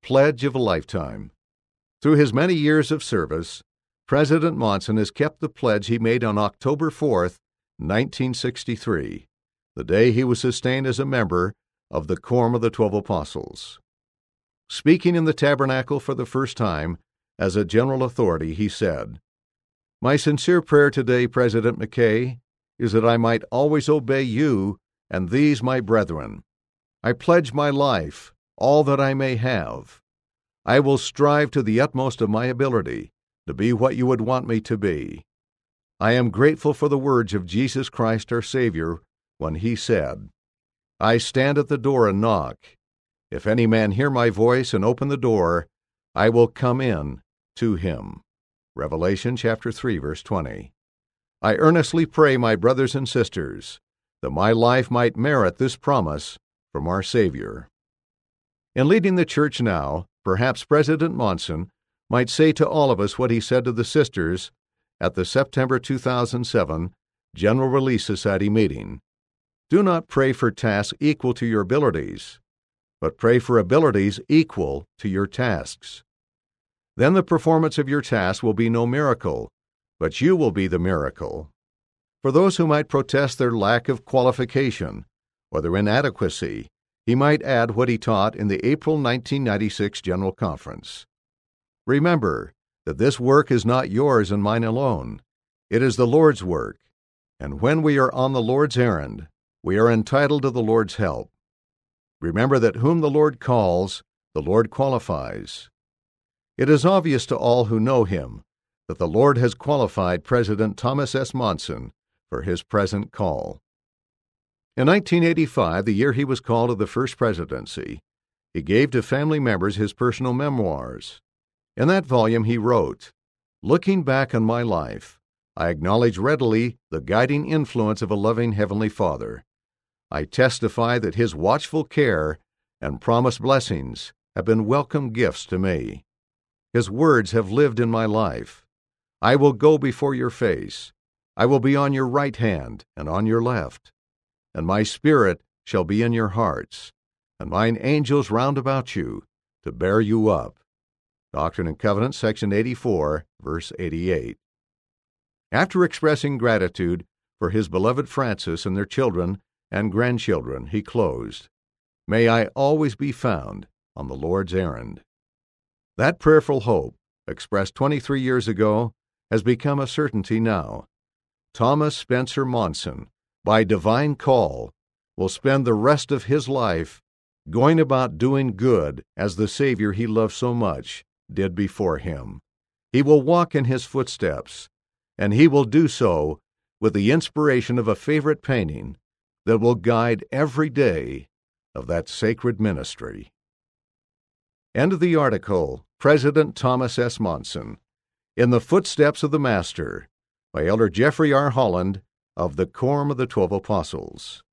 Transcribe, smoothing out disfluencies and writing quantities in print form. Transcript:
pledge of a lifetime. Through his many years of service, President Monson has kept the pledge he made on October 4th, 1963, the day he was sustained as a member of the Quorum of the 12 Apostles. Speaking in the tabernacle for the first time as a general authority, he said, "My sincere prayer today, President McKay, is that I might always obey you and these my brethren. I pledge my life, all that I may have. I will strive to the utmost of my ability to be what you would want me to be. I am grateful for the words of Jesus Christ our Savior when he said, 'I stand at the door and knock. If any man hear my voice and open the door, I will come in to him.'" Revelation chapter 3, verse 20. I earnestly pray, my brothers and sisters, that my life might merit this promise from our Savior. In leading the church now, perhaps President Monson might say to all of us what he said to the sisters at the September 2007 General Relief Society meeting. Do not pray for tasks equal to your abilities, but pray for abilities equal to your tasks. Then the performance of your task will be no miracle, but you will be the miracle. For those who might protest their lack of qualification or their inadequacy, he might add what he taught in the April 1996 General Conference. Remember that this work is not yours and mine alone. It is the Lord's work, and when we are on the Lord's errand, we are entitled to the Lord's help. Remember that whom the Lord calls, the Lord qualifies. It is obvious to all who know him that the Lord has qualified President Thomas S. Monson for his present call. In 1985, the year he was called to the first presidency, he gave to family members his personal memoirs. In that volume he wrote, "Looking back on my life, I acknowledge readily the guiding influence of a loving Heavenly Father. I testify that his watchful care and promised blessings have been welcome gifts to me. His words have lived in my life. I will go before your face. I will be on your right hand and on your left. And my spirit shall be in your hearts, and mine angels round about you, to bear you up." Doctrine and Covenants, section 84, verse 88. After expressing gratitude for his beloved Francis and their children and grandchildren, he closed, "May I always be found on the Lord's errand." That prayerful hope, expressed 23 years ago, has become a certainty now. Thomas Spencer Monson, by divine call, will spend the rest of his life going about doing good as the Savior he loved so much did before him. He will walk in his footsteps, and he will do so with the inspiration of a favorite painting that will guide every day of that sacred ministry. End of the article, President Thomas S. Monson, In the Footsteps of the Master, by Elder Jeffrey R. Holland of the Quorum of the 12 Apostles.